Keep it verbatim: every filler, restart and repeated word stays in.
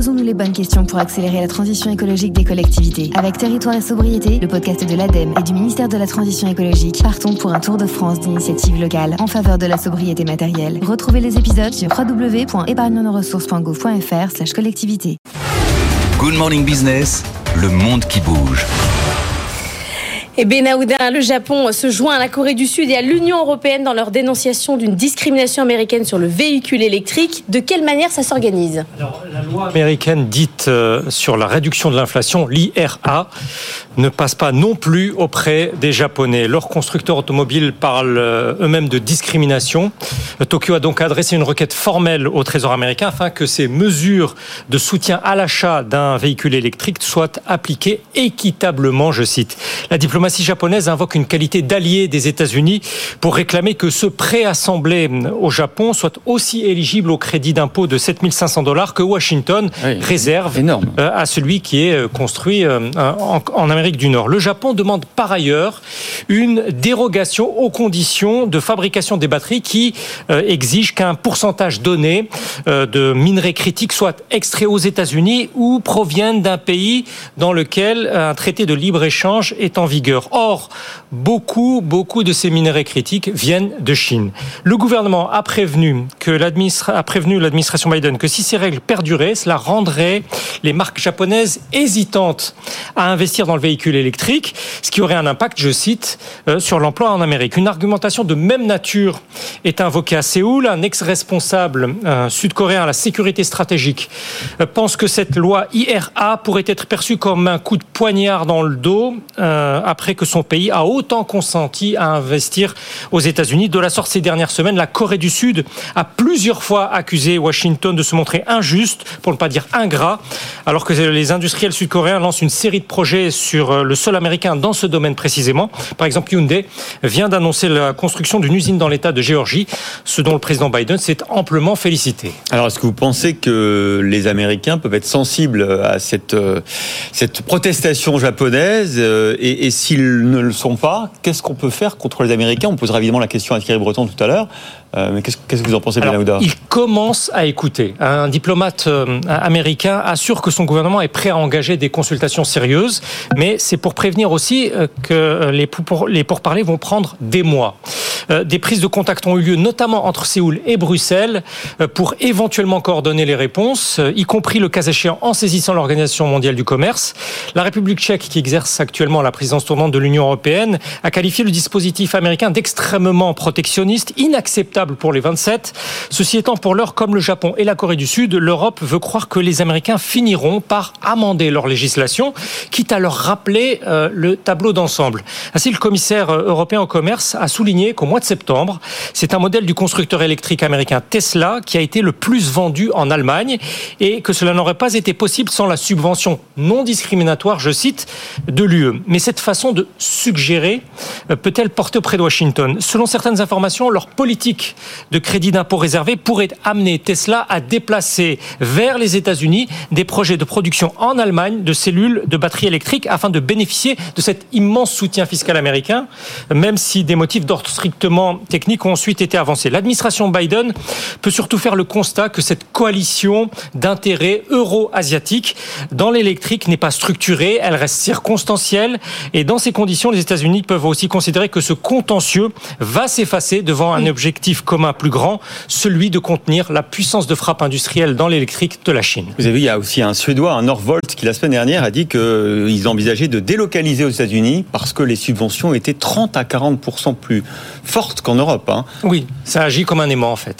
Posons-nous les bonnes questions pour accélérer la transition écologique des collectivités. Avec Territoire et Sobriété, le podcast de l'ADEME et du ministère de la Transition écologique, partons pour un tour de France d'initiatives locales en faveur de la sobriété matérielle. Retrouvez les épisodes sur w w w point épargne nos ressources point gouv point f r slash collectivité. Good Morning Business, le monde qui bouge. Et Benaouda, le Japon se joint à la Corée du Sud et à l'Union européenne dans leur dénonciation d'une discrimination américaine sur le véhicule électrique. De quelle manière ça s'organise ? Alors, la loi américaine dite euh, sur la réduction de l'inflation, l'I R A, ne passe pas non plus auprès des Japonais. Leurs constructeurs automobiles parlent euh, eux-mêmes de discrimination. Tokyo a donc adressé une requête formelle au Trésor américain afin que ces mesures de soutien à l'achat d'un véhicule électrique soient appliquées équitablement, je cite. La diplomatie La diplomatie japonaise invoque une qualité d'allié des États-Unis pour réclamer que ce préassemblé au Japon soit aussi éligible au crédit d'impôt de sept mille cinq cents dollars que Washington oui, réserve énorme. à celui qui est construit en Amérique du Nord. Le Japon demande par ailleurs une dérogation aux conditions de fabrication des batteries qui exigent qu'un pourcentage donné de minerais critiques soit extrait aux États-Unis ou proviennent d'un pays dans lequel un traité de libre-échange est en vigueur. Or, beaucoup, beaucoup de ces minerais critiques viennent de Chine. Le gouvernement a prévenu, que l'administra- a prévenu l'administration Biden que si ces règles perduraient, cela rendrait les marques japonaises hésitantes à investir dans le véhicule électrique, ce qui aurait un impact, je cite, euh, sur l'emploi en Amérique. Une argumentation de même nature est invoquée à Séoul. Un ex-responsable euh, sud-coréen à la sécurité stratégique euh, pense que cette loi I R A pourrait être perçue comme un coup de poignard dans le dos euh, après que son pays a autant consenti à investir aux États-Unis. De la sorte, ces dernières semaines, la Corée du Sud a plusieurs fois accusé Washington de se montrer injuste, pour ne pas dire ingrat, alors que les industriels sud-coréens lancent une série de projets sur le sol américain dans ce domaine précisément. Par exemple, Hyundai vient d'annoncer la construction d'une usine dans l'État de Géorgie, ce dont le président Biden s'est amplement félicité. Alors, est-ce que vous pensez que les Américains peuvent être sensibles à cette, cette protestation japonaise et, et s'ils ne le sont pas, qu'est-ce qu'on peut faire contre les Américains ? On posera évidemment la question à Thierry Breton tout à l'heure. Euh, mais qu'est-ce, qu'est-ce que vous en pensez, Benaouda ? Il commence à écouter. Un diplomate euh, américain assure que son gouvernement est prêt à engager des consultations sérieuses, mais c'est pour prévenir aussi euh, que les, pour, les pourparlers vont prendre des mois. Euh, des prises de contact ont eu lieu, notamment entre Séoul et Bruxelles, euh, pour éventuellement coordonner les réponses, euh, y compris le cas échéant en saisissant l'Organisation mondiale du commerce. La République tchèque, qui exerce actuellement la présidence tournante de l'Union européenne, a qualifié le dispositif américain d'extrêmement protectionniste, inacceptable pour les vingt-sept. Ceci étant, pour l'heure, comme le Japon et la Corée du Sud, l'Europe veut croire que les Américains finiront par amender leur législation, quitte à leur rappeler euh, le tableau d'ensemble. Ainsi, le commissaire européen au commerce a souligné qu'au mois de septembre, c'est un modèle du constructeur électrique américain Tesla qui a été le plus vendu en Allemagne et que cela n'aurait pas été possible sans la subvention non discriminatoire, je cite, de l'U E. Mais cette façon de suggérer euh, peut-elle porter auprès de Washington ? Selon certaines informations, leur politique de crédit d'impôt réservé pourrait amener Tesla à déplacer vers les États-Unis des projets de production en Allemagne de cellules de batteries électriques afin de bénéficier de cet immense soutien fiscal américain, même si des motifs d'ordre strictement techniques ont ensuite été avancés. L'administration Biden peut surtout faire le constat que cette coalition d'intérêts euro-asiatiques dans l'électrique n'est pas structurée, elle reste circonstancielle et dans ces conditions, les États-Unis peuvent aussi considérer que ce contentieux va s'effacer devant un objectif commun plus grand, celui de contenir la puissance de frappe industrielle dans l'électrique de la Chine. Vous avez vu, il y a aussi un Suédois, un Norvolt, qui la semaine dernière a dit qu'ils envisageaient de délocaliser aux États-Unis parce que les subventions étaient trente à quarante pour cent plus fortes qu'en Europe. Hein. Oui, ça agit comme un aimant en fait.